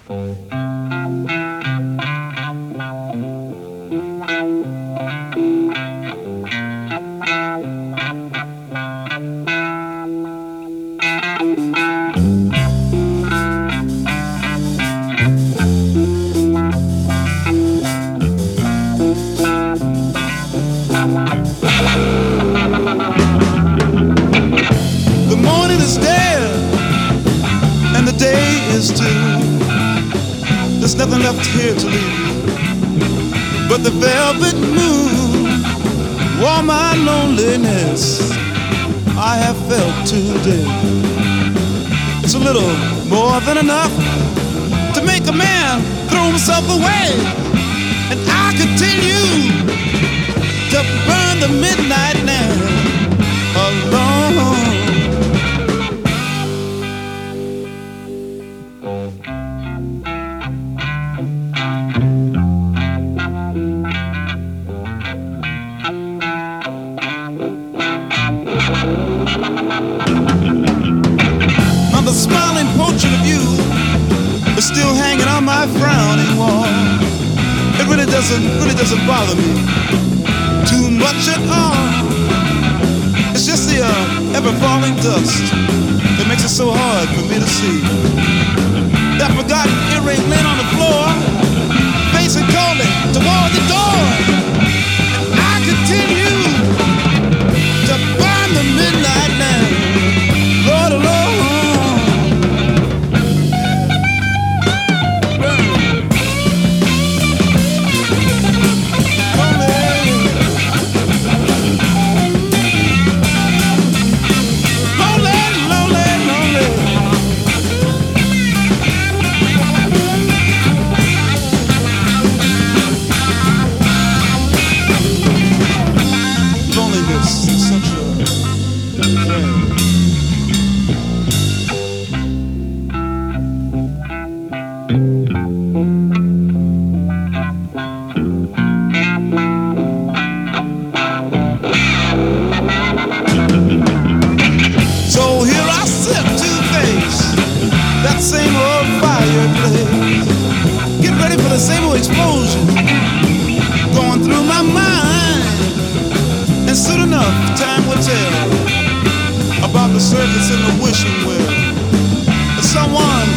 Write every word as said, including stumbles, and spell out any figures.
There's nothing left here to leave but the velvet moon. All my loneliness I have felt today. It's a little more than enough to make a man throw himself away. And I continue to burn the midnight lamp alone. The smiling portrait of you is still hanging on my frowning wall. It really doesn't, really doesn't bother me too much at all. It's just the uh, ever-falling dust that makes it so hard for me to see. That forgotten earring laying on the floor, facing coldly toward the door. And I continue to burn the midnight lamp. Lord, oh Lord. Explosion going through my mind, and soon enough time will tell about the circus and the wishing well. Someone